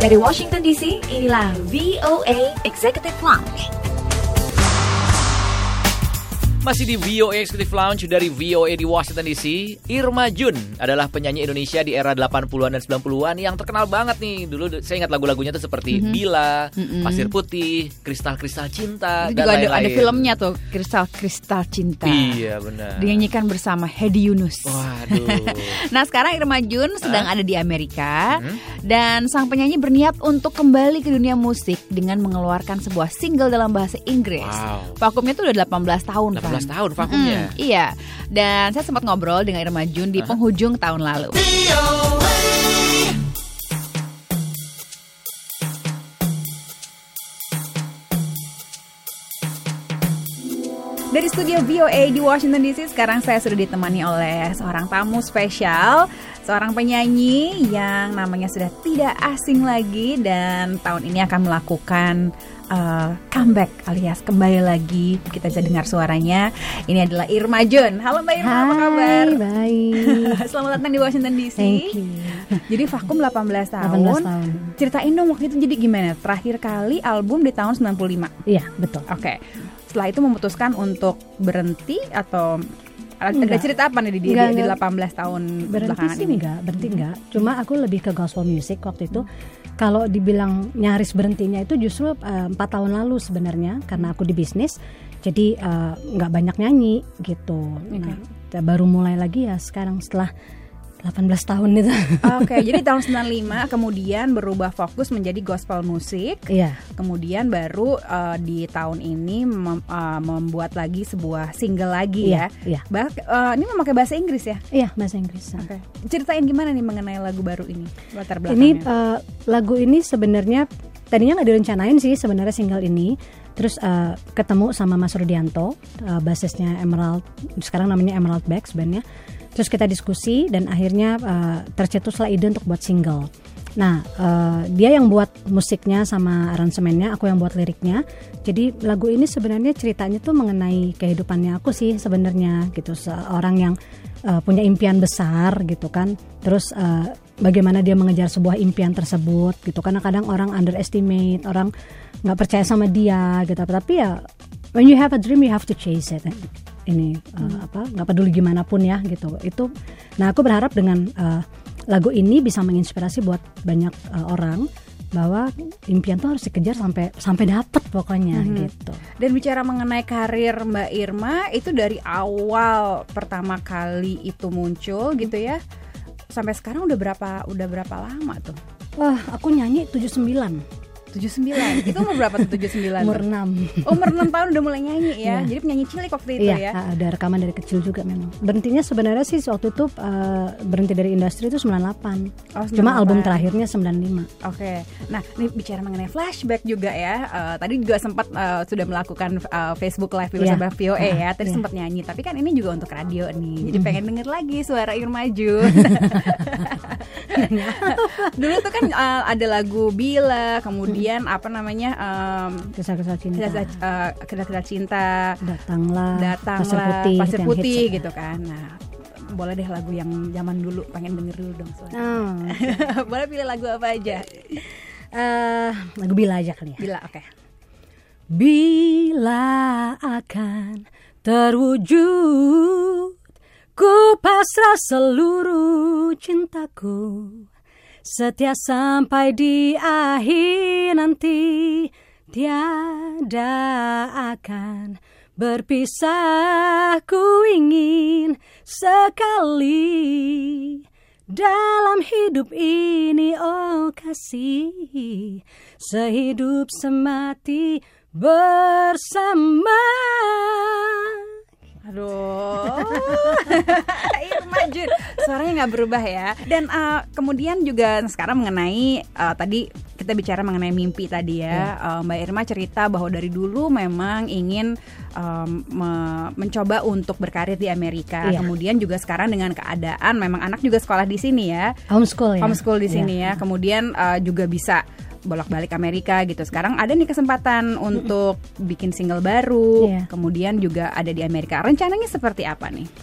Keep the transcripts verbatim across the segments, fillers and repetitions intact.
Dari Washington D C, inilah V O A Executive Lounge. Masih di V O A Executive Lounge dari V O A di Washington D C. Irma Jun adalah penyanyi Indonesia di era delapan puluhan dan sembilan puluhan yang terkenal banget nih. Dulu saya ingat lagu-lagunya tuh seperti mm-hmm. Bila, mm-hmm. Pasir Putih, Kristal-Kristal Cinta, itu dan juga lain-lain. Ada, ada filmnya tuh, Kristal-Kristal Cinta. Iya benar. Dinyanyikan bersama Hedi Yunus. Waduh. Nah sekarang Irma Jun sedang huh? ada di Amerika mm-hmm. dan sang penyanyi berniat untuk kembali ke dunia musik dengan mengeluarkan sebuah single dalam bahasa Inggris. Wow. Vakumnya tuh udah delapan belas tahun kan. delapan belas tahun vakumnya. Hmm, iya. Dan saya sempat ngobrol dengan Irma Jun di uh-huh. penghujung tahun lalu. Dari studio V O A di Washington D C, sekarang saya sudah ditemani oleh seorang tamu spesial, seorang penyanyi yang namanya sudah tidak asing lagi dan tahun ini akan melakukan Uh, comeback alias kembali lagi, kita bisa dengar suaranya. Ini adalah Irma Jun. Halo Mbak Irma, Hai, apa kabar? Baik. Selamat datang di Washington D C. Thank you. Jadi vakum delapan belas tahun. delapan belas tahun. Ceritain dong waktu itu jadi gimana? Terakhir kali album di tahun sembilan puluh lima. Iya, betul. Oke. Okay. Setelah itu memutuskan untuk berhenti atau enggak. Ada cerita apa nih di, di, di delapan belas tahun berhenti belakangan sih ini? Enggak, berhenti enggak. Cuma aku lebih ke gospel music waktu itu. Kalau dibilang nyaris berhentinya itu justru empat uh, tahun lalu sebenarnya, karena aku di bisnis, jadi nggak uh, banyak nyanyi gitu. Okay. Nah, baru mulai lagi ya sekarang setelah delapan belas tahun itu. Oke, okay, jadi tahun sembilan puluh lima kemudian berubah fokus menjadi gospel musik. Iya. Kemudian baru uh, di tahun ini mem, uh, membuat lagi sebuah single lagi iya, ya. Iya. Bah, uh, ini memakai bahasa Inggris ya? Iya, bahasa Inggris. Oke. Okay. Ceritain gimana nih mengenai lagu baru ini, latar belakangnya. Ini uh, lagu ini sebenarnya tadinya nggak direncanain sih sebenarnya single ini. Terus uh, ketemu sama Mas Rudianto, uh, basisnya Emerald, sekarang namanya Emerald Backs bandnya. Terus kita diskusi dan akhirnya uh, tercetuslah ide untuk buat single. Nah, uh, dia yang buat musiknya sama aransemennya, aku yang buat liriknya. Jadi lagu ini sebenarnya ceritanya tuh mengenai kehidupannya aku sih sebenarnya gitu. Seorang yang uh, punya impian besar gitu kan. Terus uh, bagaimana dia mengejar sebuah impian tersebut gitu. Karena kadang orang underestimate, orang nggak percaya sama dia gitu. Tapi ya when you have a dream you have to chase it. Ini uh, hmm. apa nggak peduli gimana pun ya gitu itu. Nah aku berharap dengan uh, lagu ini bisa menginspirasi buat banyak uh, orang bahwa impian tuh harus dikejar sampai sampai dapet pokoknya hmm. gitu. Dan bicara mengenai karir Mbak Irma itu dari awal pertama kali itu muncul gitu ya sampai sekarang udah berapa udah berapa lama tuh? Wah aku nyanyi tujuh puluh sembilan. tujuh puluh sembilan. Itu umur berapa tuh tujuh puluh sembilan? Umur enam. Oh, umur enam tahun udah mulai nyanyi ya. Yeah. Jadi penyanyi cilik waktu itu yeah, ya. Iya, ada rekaman dari kecil juga memang. Berhentinya sebenarnya sih waktu itu uh, berhenti dari industri itu sembilan puluh delapan. Oh, sembilan puluh delapan. Cuma album terakhirnya sembilan puluh lima. Oke. Okay. Nah, ini bicara mengenai flashback juga ya. Uh, tadi juga sempat uh, sudah melakukan uh, Facebook Live bersama yeah. V O A ya. Tadi yeah. sempat nyanyi, tapi kan ini juga untuk radio nih. Jadi mm. pengen denger lagi suara Irma Jun. Dulu tuh kan uh, ada lagu Bila, kemudian mm. apa namanya Um, kisah-kisah cinta, uh, kisah-kisah cinta, datanglah, datanglah, pasir putih, pasir putih hits, gitu kan. Nah, boleh deh lagu yang zaman dulu, pengen denger dulu dong suara. Oh. Boleh pilih lagu apa aja? Uh, lagu Bila aja kali ya. Bila, oke. Okay. Bila akan terwujud, ku pasrah seluruh cintaku. Setia sampai di akhir nanti, tiada akan berpisah. Ku ingin sekali dalam hidup ini, oh kasih, sehidup semati bersama. Aduh, Irma Jun, suaranya nggak berubah ya. Dan uh, kemudian juga sekarang mengenai uh, tadi kita bicara mengenai mimpi tadi ya. Hmm. uh, Mbak Irma cerita bahwa dari dulu memang ingin um, me- mencoba untuk berkarir di Amerika. Yeah. Kemudian juga sekarang dengan keadaan memang anak juga sekolah di sini ya. Homeschool ya. Homeschool di sini yeah. ya. Kemudian uh, juga bisa bolak-balik Amerika gitu. Sekarang ada nih kesempatan untuk bikin single baru, yeah. kemudian juga ada di Amerika. Rencananya seperti apa nih?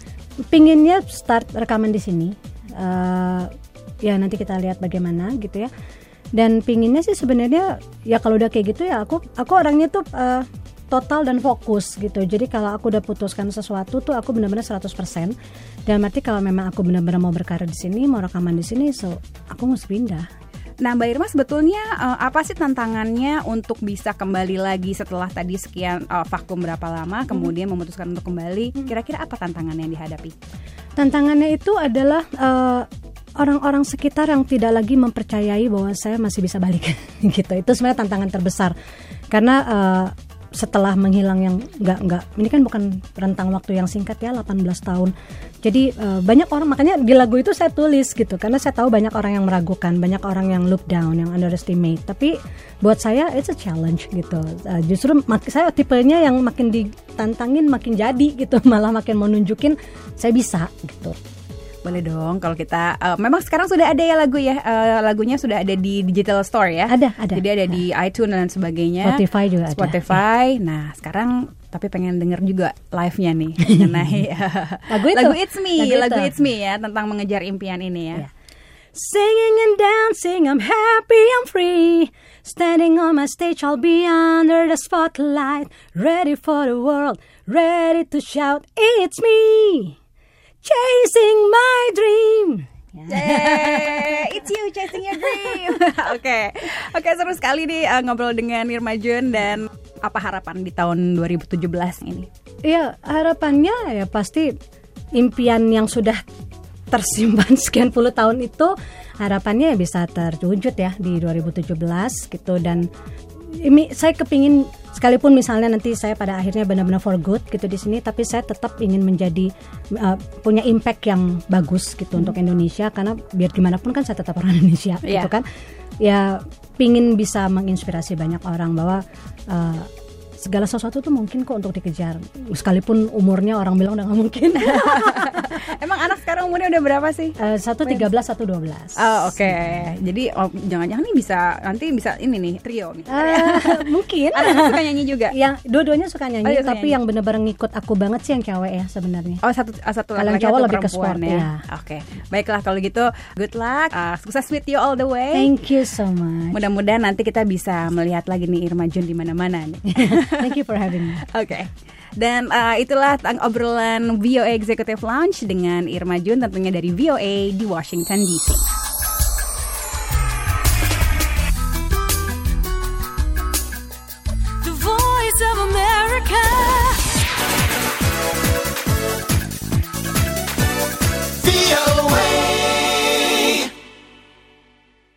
Pinginnya start rekaman di sini. Uh, ya nanti kita lihat bagaimana gitu ya. Dan pinginnya sih sebenarnya ya kalau udah kayak gitu ya aku aku orangnya tuh uh, total dan fokus gitu. Jadi kalau aku udah putuskan sesuatu tuh aku benar-benar seratus persen. Dan berarti kalau memang aku benar-benar mau berkarir di sini, mau rekaman di sini, so aku mesti pindah. Nah Mbak Irma sebetulnya uh, apa sih tantangannya untuk bisa kembali lagi setelah tadi sekian uh, vakum berapa lama, kemudian hmm. memutuskan untuk kembali? Kira-kira apa tantangannya yang dihadapi? Tantangannya itu adalah uh, orang-orang sekitar yang tidak lagi mempercayai bahwa saya masih bisa balik gitu. Itu sebenarnya tantangan terbesar karena uh, setelah menghilang yang nggak nggak ini kan bukan rentang waktu yang singkat ya, delapan belas tahun. Jadi uh, banyak orang, makanya di lagu itu saya tulis gitu karena saya tahu banyak orang yang meragukan, banyak orang yang look down, yang underestimate. Tapi buat saya it's a challenge gitu. Uh, justru mak- saya tipenya yang makin ditantangin makin jadi gitu, malah makin mau nunjukin saya bisa gitu. Boleh dong kalau kita uh, memang sekarang sudah ada ya lagu ya, uh, lagunya sudah ada di digital store ya. Ada, ada. Jadi ada di iTunes dan sebagainya. Spotify juga ada. Spotify. Ya. Nah, sekarang tapi pengen denger juga live-nya nih mengenai lagu itu. Lagu It's Me, lagu, lagu It's Me ya tentang mengejar impian ini ya. Yeah. Singing and dancing, I'm happy, I'm free. Standing on my stage, I'll be under the spotlight, ready for the world, ready to shout, it's me. Chasing my dream. Yeah, it's you chasing your dream. Oke, okay. Oke okay, seru sekali nih uh, ngobrol dengan Irma Jun. Dan apa harapan di tahun dua ribu tujuh belas ini? Iya, harapannya ya pasti impian yang sudah tersimpan sekian puluh tahun itu harapannya bisa terwujud ya di dua ribu tujuh belas gitu. Dan ini saya kepingin sekalipun misalnya nanti saya pada akhirnya benar-benar for good gitu di sini, tapi saya tetap ingin menjadi uh, punya impact yang bagus gitu hmm. untuk Indonesia, karena biar gimana pun kan saya tetap orang Indonesia yeah. gitu kan. Ya pingin bisa menginspirasi banyak orang bahwa uh, segala sesuatu tuh mungkin kok untuk dikejar, sekalipun umurnya orang bilang udah nggak mungkin. Emang anak sekarang umurnya udah berapa sih? Uh, satu tiga belas, satu dua belas. Oh oke, okay. Jadi oh, jangan-jangan nih bisa nanti bisa ini nih trio nih. Uh, mungkin. Anak suka nyanyi juga. Yang dua-duanya suka nyanyi, oh, iya, tapi nyanyi. Yang benar-benar ngikut aku banget sih yang cewek ya sebenarnya. Oh satu satu lagi. Kalau yang cowok lebih ke sport ya. ya. Oke, okay. Baiklah kalau gitu, good luck, uh, sukses with you all the way. Thank you so much. Mudah-mudahan nanti kita bisa melihat lagi nih Irma Jun di mana-mana nih. Thank you for having me. Oke. Okay. Dan uh, itulah obrolan V O A Executive Lounge dengan Irma Jun, tentunya dari V O A di Washington D C.